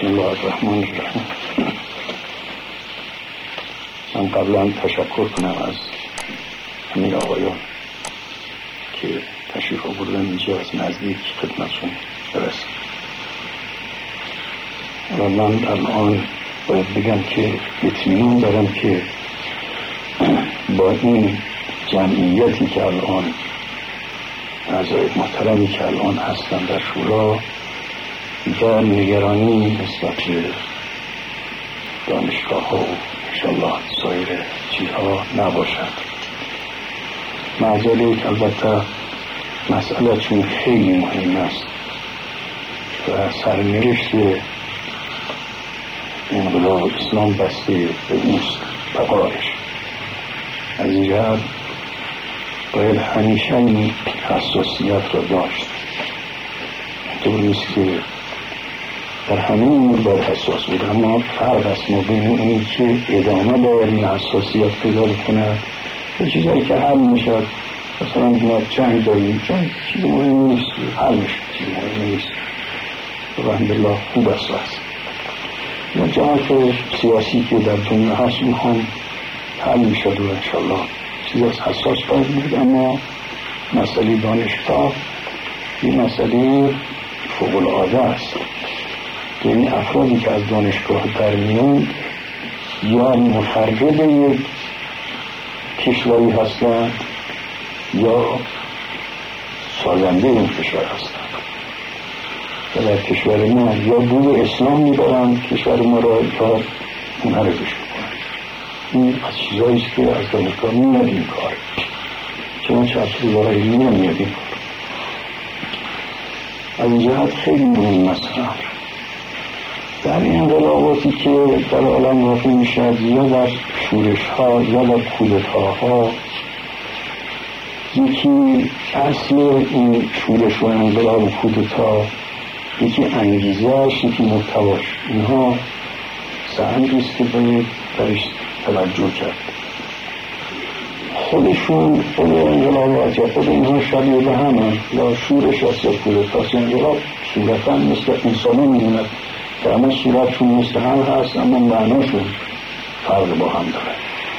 بسم الله الرحمن الرحیم. من قبلا تشکر کنم از همین آقایان که تشریف آوردن اینجا از نزدیک خدمتشون برسم. و من الان باید بگم که اطمینان دارم که با این جمعیتی که الان اعضای محترمی که الان هستن در شورا دیگر نگرانی نسبت به دانشگاه ها و انشالله سایر چیزها نباشد. معذره که البته مسئله چون خیلی مهم است و سرنوشت انقلاب اسلام بسته به اوست بقایش. از این جهت باید همیشه این حساسیت را داشت. اینطور نیست که در همه امور باید حساس بود، اما فرق است ما بین اونی که ادامه باید این حساسیت پیدا کند به چیزایی که حل میشد. مثلا ما جنگ داریم، جنگ چیز مهم نیست، حل میشد، چیز مهم نیست و الحمدلله خوب است. یا جهات سیاسی که در دنیا هست میخوام حل میشد و انشالله چیز از حساس باید بود. اما مسئله دانشگاه این مسئله فوق العاده است. یعنی افرادی که از دانشگاه در میان یا مخرب یک کشوری هستند یا سازنده این کشور هستند و در کشور ما یا بوی اسلام میبرند کشور ما را یا منحرفش میکنند. این از چیزایی است که از دانشگاه میاد این کار، چنانچه از روزهای علمی میاد این کار. از این جهت خیلی مهم است. در این انقلاباتی که در عالم واقع میشد یا در شورش ها یا در کودتاها، یکی اصل این شورش و انقلاب و کودتا، یکی انگیزه‌اش، یکی محتواش، اینها سهمی است که باید درش توجه کرد. خودشون خود انقلابات یا خود اینها شبیه به همه، یا شورش هست یا کودتا. انقلاب صورتا مثل انسانی میموند که همه صورتشون مثل هم هست اما معناشون فرق با هم داره.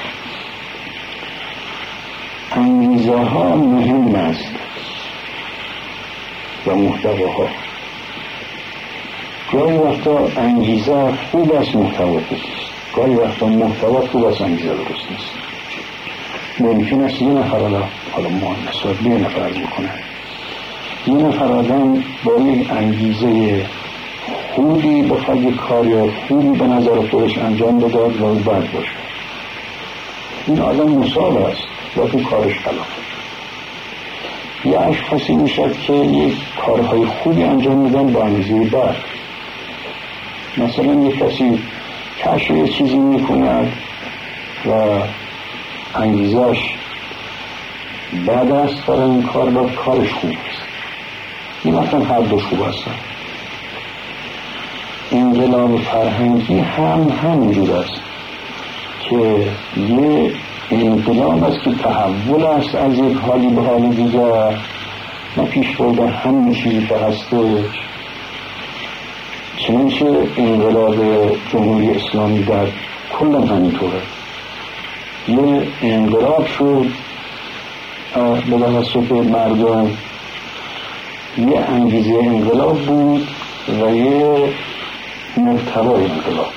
انگیزه ها مهم است و محتواها. گاهی وقتا انگیزه خوب است، محتوا خوب است. گاهی وقتا محتوا خوب است، انگیزه درست نیست. ممکن است یه نفر حالا ما نسبت به یه نفر عرض میکنه، یه نفر آدم با یک انگیزه خوبی بخواد یک کار یا خوبی به نظر خودش انجام بداد و او بد باشه. این آدم مصاب است و تو کارش خلاف. یا اشخاصی میشد که یک کارهای خوبی انجام میدن با انگیزه بد. مثلا یک کسی کشف یه چیزی میکند و انگیزش بد است برای این کار و کارش خوب است. این مثلا هر دو خوب هستن. انقلاب فرهنگی همینجور است که یه انقلاب است که تحول است از یک حالی به حال دیگر، نه پیش بردن همین چیزی که هستش. چنانچه انقلاب جمهوری اسلامی در کل همینطوره. یه انقلاب شد به توسط مردم، یه انگیزه انقلاب بود و یه محتوای انقلاب.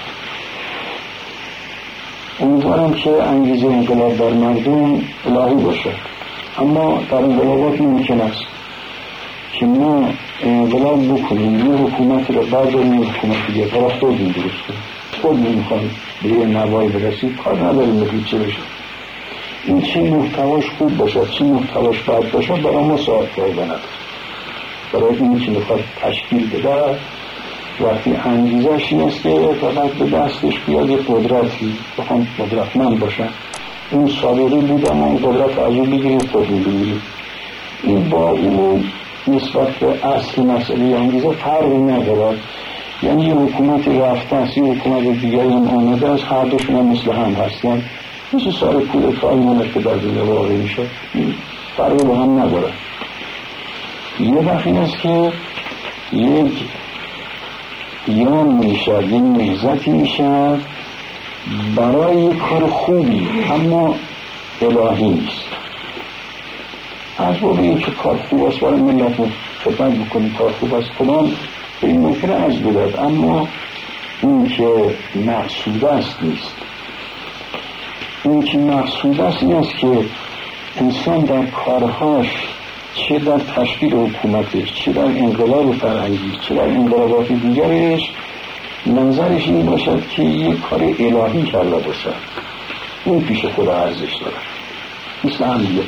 امیدوارم که انگیزه انقلاب در مردم الهی باشد. اما در انقلابات ممکن است که ما انقلاب بکنیم، یه حکومت را برداریم، یه حکومت دیگه برای خودمون درست کنیم. خودمون میخوایم به یه نوایی برسیم، کار نداریم بگید چه بشه. این چه محتواش خوب باشد چه محتواش بد باشد برای ما ساعت فایده نداره. برای این که میخواد تشکیل بده وقتی انگیزش این است که فقط به دستش بیاد یه قدرتی بخوام قدرتمند باشن، اون سابقی بود اما اون قدرت از اون بگیریم خودمون بگیریم. این با اون نسبت به اصل مسئله انگیزه فرقی ندارد. یعنی یه حکومتی رفته است، یه حکومت دیگری هم آمده است، هر دوشون هم مثل هم هستن، مثل سال کودتایی مونش که در دنیا واقع میشه، فرقی با هم نداره. یه وقت این است که یک یا میشد، یه نهضتی میشد برای کار خوبی اما الهی نیست. از این که کار خوب است برای ملت خدمت بکنی، کار خوب است کدام به این ممکنه از بداد، اما این که مقصود است نیست. این که مقصود است این است که انسان در کارهاش، چه در تشکیل حکومتش، چه در انقلاب فرهنگی، چه در انقلابات دیگرش، نظرش این باشد که یک کار الهی کرده باشد. این پیش خدا ارزش داره. مثل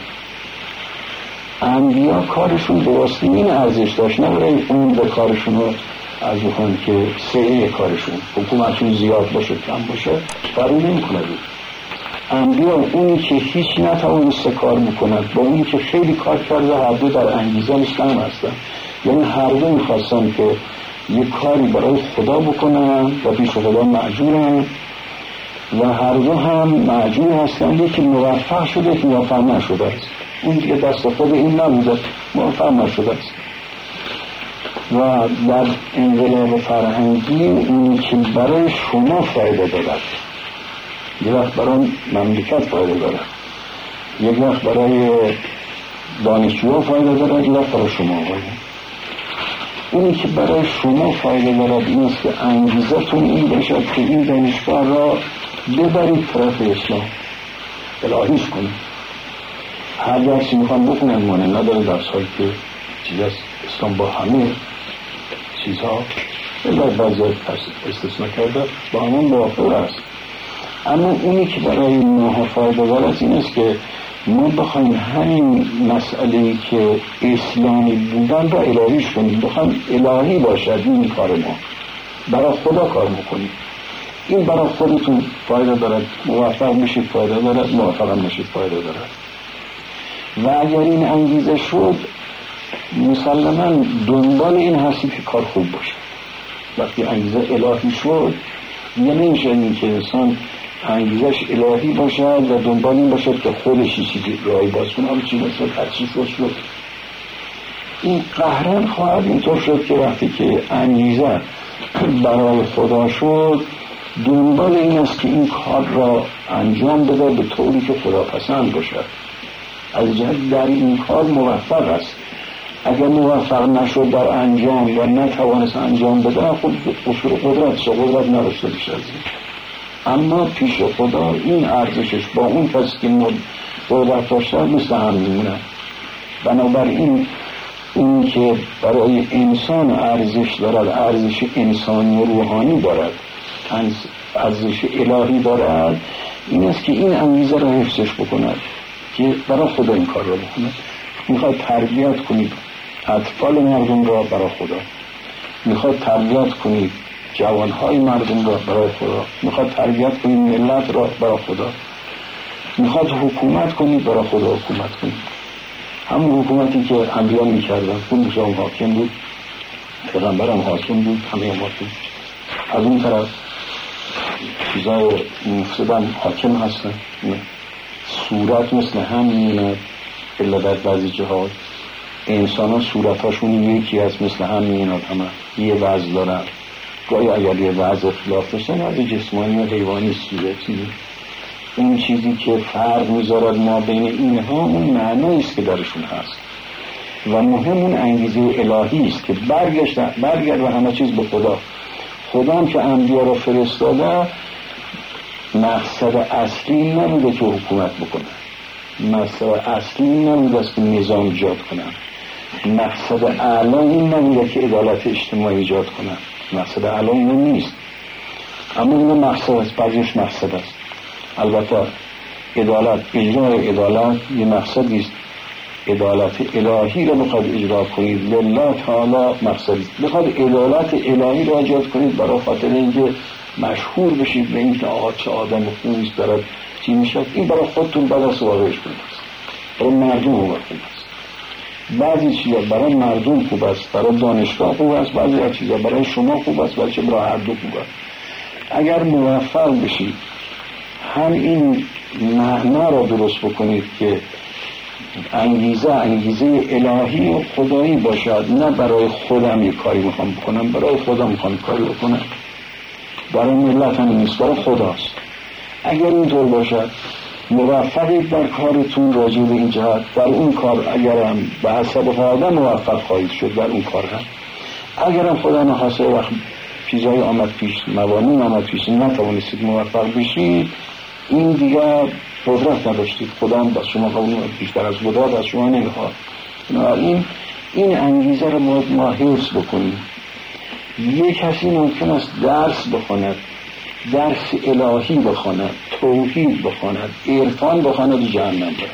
انبیا کارشون درستی این ارزش داشت، نباید اون به کارشون رو از بخون که سعی کارشون حکومتشون زیاد باشه کم باشه فرو نمی کند. انبیا اونی که هیچ نتوانسته کار بکنند با اونی که خیلی کار کرده، هر دو در انگیزه مثل هم هستن. یعنی هر دو میخواستن که یک کاری برای خدا بکنن و پیش خدا معجورن و هر دو هم معجور هستن. یکی موفق شده که موفق نشده است، اون دیگه دست خود این نبوده، موفق نشده است. و در انقلاب فرهنگی اونی که برای شما فایده دارد، یک وقت برای مملکت فایده دارد، یک وقت برای دانشجوها فایده دارد، یک وقت برای شما فایده. اونی که برای شما فایده دارد این است که انگیزتون این باشد که این دانشگاه را ببرید طرف اسلام، الهیش کنید. هر درسی میخوان بکنن مانه نداره درس هایی که چیز است اسلام با همه چیزها بعضی استثناء کرده با همون موافق است. اما اونی که برای ماها فایده دارد این است که ما بخوایم همین مسئله‌ای که اسلامی بودن را الهیش کنیم، بخوایم الهی باشد این کار ما، برای خدا کار میکنیم. این برای خودتون فایده دارد، موفق میشید فایده دارد، موفق میشید فایده دارد. و اگر این انگیزه شد مسلماً دنبال این هستی که کار خوب باشه. وقتی انگیزه الهی شد دیگه نمیشه این که انسان انگیزش الهی باشد و دنبال این باشد که خودش چیزی راهی باز کنه، همه چی مثل هرچی شد. این قهرن خواهد اینطور شد که وقتی که انگیزه برای خدا شد دنبال این است که این کار را انجام بده به طوری که خدا پسند باشد. از جهت در این کار موفق است. اگر موفق نشد در انجام و نتوانست انجام بده خود قصور قدرت نداشته بیشه از این. اما پیش خدا این ارزشش با اون کسی که قدرت داشته مثل هم میمونه. بنابراین این که برای انسان ارزش دارد، ارزش انسانی و روحانی دارد، ارزش الهی دارد، این است که این انگیزه را حفظش بکند که برای خدا این کار را بکند. میخواد تربیت کنید اطفال مردم را برای خدا، میخواد تربیت کنید جوانهای مردم را برای خدا، میخواد تربیت کنید ملت را برای خدا، میخواد حکومت کنید برای خدا حکومت کنید. همون حکومتی که انبیا میکردن، اون موسی هم حاکم بود، پیغمبر هم حاکم بود، همه هم حاکم. از اون طرف چیزای مفسد هم حاکم هستن. صورت مثل هم میموند الا در بعضی جهات. انسان ها صورتاشون یکی از مثل هم میموند، همه یه وضع دارن. گاهی اگر یه وضع اختلاف داشتن وضع جسمانی و حیوانی صورتی. اون چیزی که فرق میذارد ما بین اینها اون معناییست که درشون هست و مهم اون انگیزه الهی است که برگرد و همه چیز به خدا. خدا هم که انبیا را فرستاده مقصد اصلی نبوده که حکومت بکنه، مقصد اصلی نبوده است که نظام ایجاد کنن، مقصد اعلی این نبوده که عدالت اجتماعی ایجاد کنن، مقصد اعلی این نیست. اما این مقصد است، بعضیش مقصد است. البته عدالت، اجرای عدالت یه مقصدی است. عدالت الهی را بخواد اجرا کنید لله تعالی مقصدی است. بخواد عدالت الهی را ایجاد کنید برای خاطر اینکه مشهور بشید به اینکه آقا چه آدم خوبی است دارد چی میشد، این برای خودتون بعد از واقعش خوب است، برای مردم خوب است. بعضی چیزا برای مردم خوب است، برای دانشگاه خوب است، بعضی چیزا برای شما خوب است، برای هر دو خوب است. اگر موفق بشید هم این معنا را درست بکنید که انگیزه الهی و خدایی باشد، نه برای خودم یک کاری میخوام بکنم، برای خدا میخوام کاری بکنم، برای ملت هم نیست، برای خداست. اگر اینطور باشد موفقید در کارتون راجع به این جهت، در اون کار اگرم به حسب آدم موفق خواهید شد در اون کار هم. اگرم خدا نخواسته وقت چیزای آمد پیش، موانع آمد پیش، نتوانستید موفق بشید، این دیگر قدرت نداشتید، خدا هم بس شما قبول بیشتر از قدرت از شما نمیخواد. این انگیزه رو ما حفظ بکنیم. یک کسی ممکن است درس بخواند، درس الهی بخواند، توحید بخواند، عرفان بخواند، جهنم بره.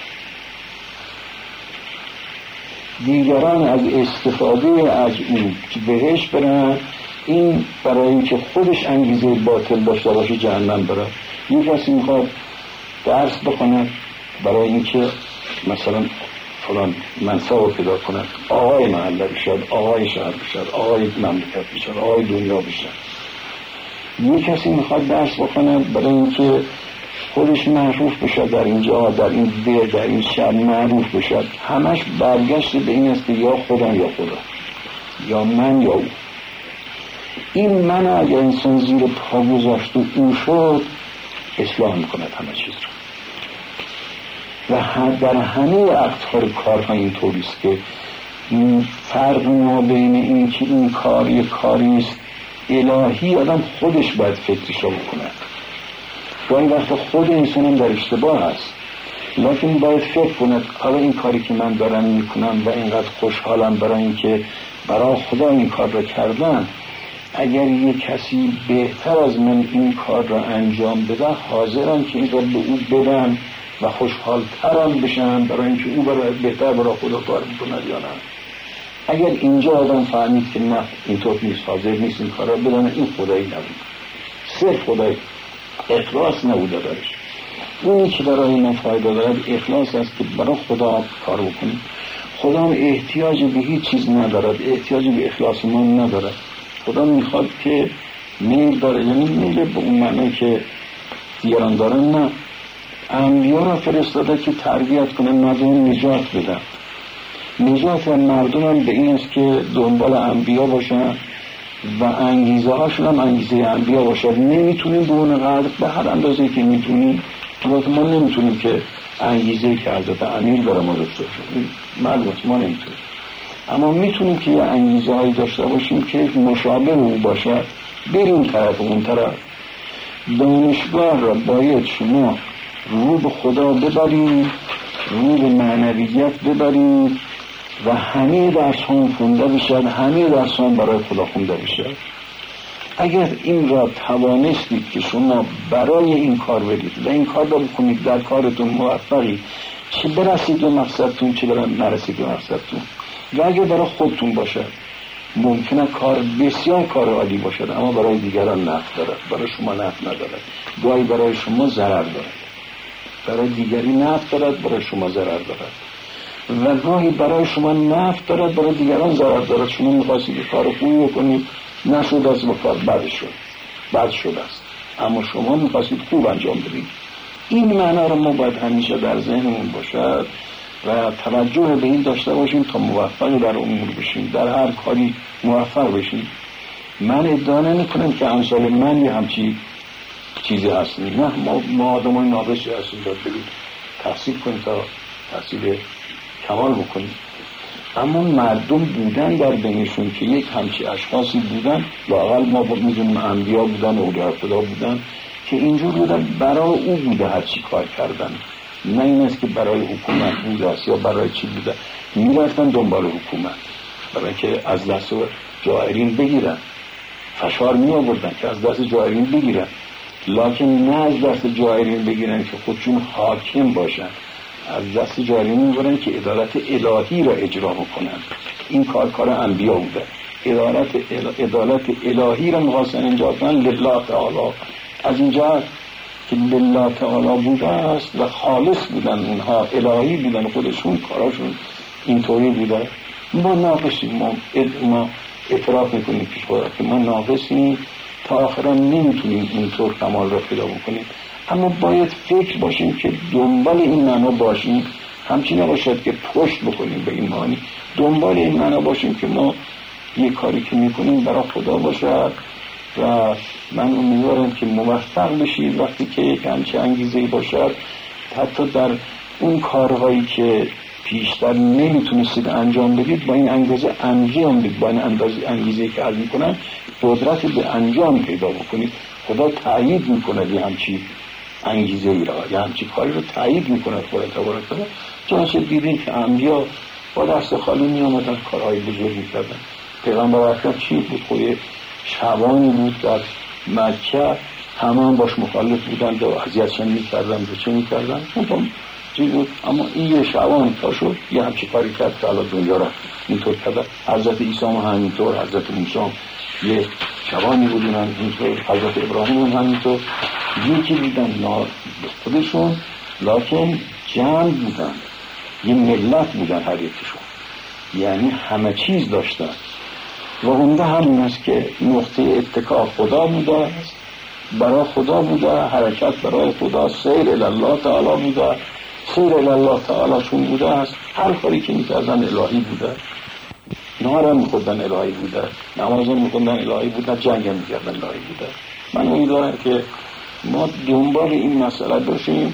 دیگران از استفاده از اون که بهش برن، این برای اینکه خودش انگیزه باطل داشته باشه جهنم بره. یک کسی میخواد درس بخواند برای اینکه مثلا فلان منصب پیدا کند، آقای محله بشد، آقای شهر بشد، آقای مملکت بشد، آقای دنیا بشد. یک کسی میخواد درس بخواند برای اینکه خودش معروف بشد در اینجا، در این ده، در این شهر معروف بشد. همش برگشت به این است که یا خودم یا خدا، یا من یا او. این من اگر انسان زیر پا گذاشت و او شد، اصلاح میکند همه چیز رو. و در همه اقطار کارها اینطوریست که فرق ما بین این که این کار یک کاری است الهی، آدم خودش باید فکرش رو بکند. گاهی وقت خود انسان هم در اشتباه هست، لیکن باید فکر کند حالا این کاری که من دارم میکنم و اینقدر خوشحالم برای اینکه برای خدا این کار رو کردم، اگر یک کسی بهتر از من این کار را انجام بده، حاضرم که این را به او بدم و خوشحالترم بشم برای اینکه او برای بهتر برای خدا کار میکند یا نه. اگر اینجا آدم فهمید که نه اینطور نیست، حاضر نیست این کار را بدانه، این خدایی نبود، صرف خدایی، اخلاص نبوده درش. اونی که برای ما فایده دارد اخلاص است که برای خدا کار بکنیم. خدا هم احتیاج به هیچ چیز ندارد، احتیاج به اخلاص ما ندارد. خدا میخواد که میل داره، یعنی میل به اون معنی که دیگران دارن، نه، انبیا را فرستاده که تربیت کنه، مردم نجات بدن. نجات مردم هم به این است که دنبال انبیا باشن و انگیزه هاشون هم انگیزه انبیا باشن. نمیتونیم به اون قدر، به هر اندازه که میتونیم، البته ما نمیتونیم که انگیزه که حضرت امیر برای ما داشته باشیم، معلومه ما نمیتونیم، اما میتونیم که یه انگیزه هایی داشته باشیم که مشابه اون باشه. بریم طرف اون طرف. دانشگاه را باید شما رو به خدا ببرید، رو به معنویت ببرید و همه درس هم خونده بشد، همه درس هم برای خدا خونده بشد. اگر این را توانستید که شما برای این کار برید و این کار را بکنید، در کارتون موفقید، چه برسید به مقصدتون چه نرسید به مقصدتون. و اگر برای خودتون باشد ممکنه کار بسیار کار عالی باشد، اما برای دیگران نفع دارد، برای شما نفع ندارد. گاهی برای شما ضرر دارد، برای دیگری نفع دارد، برای شما ضرر دارد. و گاهی برای شما نفع دارد، برای دیگران ضرر دارد. شما می‌خواستید کار خوبی بکنید، نشد، از کار بد شد است، اما شما می‌خواستید خوب انجام بدید. این معنا رو ما باید همیشه در ذهنمون باشد و توجه به این داشته باشیم تا موفق در امور بشیم، در هر کاری موفق بشیم. من ادعا نمی‌کنم که امثال من یه همچی چیزی هستیم، نه، ما آدمای ناقصی هستیم، باید بریم تحصیل کنیم تا تحصیل کمال بکنیم. اما مردم بودن در بینشون که یک همچی اشخاصی بودن، لااقل ما میدونیم انبیا بودن، اولیاء خدا بودن که اینجور بودن، برای او بوده هر چی کار کردن، نه این است که برای حکومت بوده است یا برای چی بوده. میرفتن دنبال حکومت برای که از دست جائرین بگیرن، فشار می آوردن که از دست جائرین بگیرن، لکن نه از دست جائرین بگیرن که خودشون حاکم باشن، از دست جائرین میبرن که عدالت الهی را اجرا بکنن. این کار انبیا بوده، عدالت الهی را میخواستن انجام بدن لله تعالی. از اینجا که لله تعالی بوده است و خالص بودن، اونها الهی بودن، خودشون کاراشون اینطوری بوده. ما ناقصیم، ما اعتراف میکنیم پیش خدا که ما ناقصیم، تا آخرا نمیتونیم اینطور کمال را پیدا بکنیم. اما باید فکر باشیم که دنبال این معنا باشیم، همچین نباشد که پشت بکنیم به این معانی، دنبال این معنا باشیم که ما یه کاری که میکنیم برای خدا باشد و من امیدوارم که موفق بشید وقتی که یک همچین انگیزه‌ای باشد، حتی در اون کارهایی که پیشتر نمیتونستید انجام بدید با این انگیزه انجام بدید، با این انگیزه‌ای که عرض میکنم قدرت به انجام پیدا بکنید. خدا تأیید میکنه یه همچین انگیزه‌ای را، یه همچین کاری رو تأیید میکنه خدا تبارک و تعالی. چنانچه دیدیم که انبیا با دست خالی میامدن کارهای بزرگ میکردن. پیغمبر اکرم چی بود؟ خود شبانی بود در مکه، همه هم باش مخالف بودند و اذیتشون میکردن و چه میکردن چون چیز بود، اما این یه شبان تا شد یه همچی کاری کرد که الان دنیا را اینطور کرد. حضرت عیسی هم همینطور، حضرت موسی یه شبانی بودن اینطور، حضرت ابراهیم هم همینطور، یکی بودن خودشون لکن جمع بودن، یه ملت بودن هر یکیشون، یعنی همه چیز داشتن و اونده همون است که نقطه اتکا خدا بوده است، برای خدا بوده، حرکت برای خدا، سیر الله تعالی بوده، سیر الله تعالی چون بوده است، هر کاری که میکردن الهی بوده، نهارم میخوردن الهی بوده، نمازم میخوردن الهی بوده، جنگم میکردن الهی بوده. من امیدوارم که ما دنبال این مسئله باشیم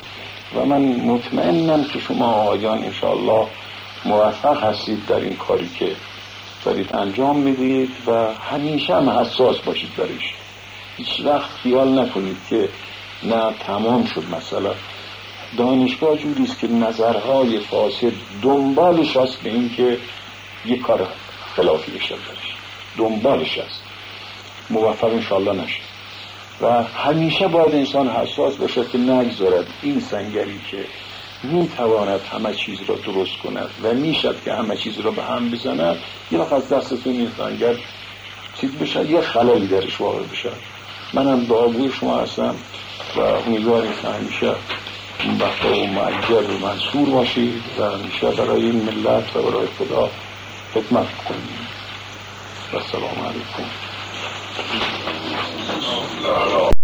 و من مطمئنم که شما آقایان انشاءالله موفق هستید در این کاری که دارید انجام میدید و همیشه هم حساس باشید برش. هیچ وقت خیال نکنید که نه تمام شد مثلا. دانشگاه جوریست که نظرهای فاسد دنبالش هست به این که یک کار خلافی بشه درش، دنبالش هست، موفق انشاءالله نشه. و همیشه باید انسان حساس باشه که نگذارد این سنگری که میتواند همه چیز را درست کند و میشد که همه چیز را به هم بزند، یه وقت از دستتون این سنگر چیز بشه، یه خلایی درش واقع بشه. منم دعاگوی شما هستم و امیدوارم که همیشه وقتا و معجر و منصور باشید و همیشه برای این ملت و برای خدا خدمت کنید. و السلام علیکم.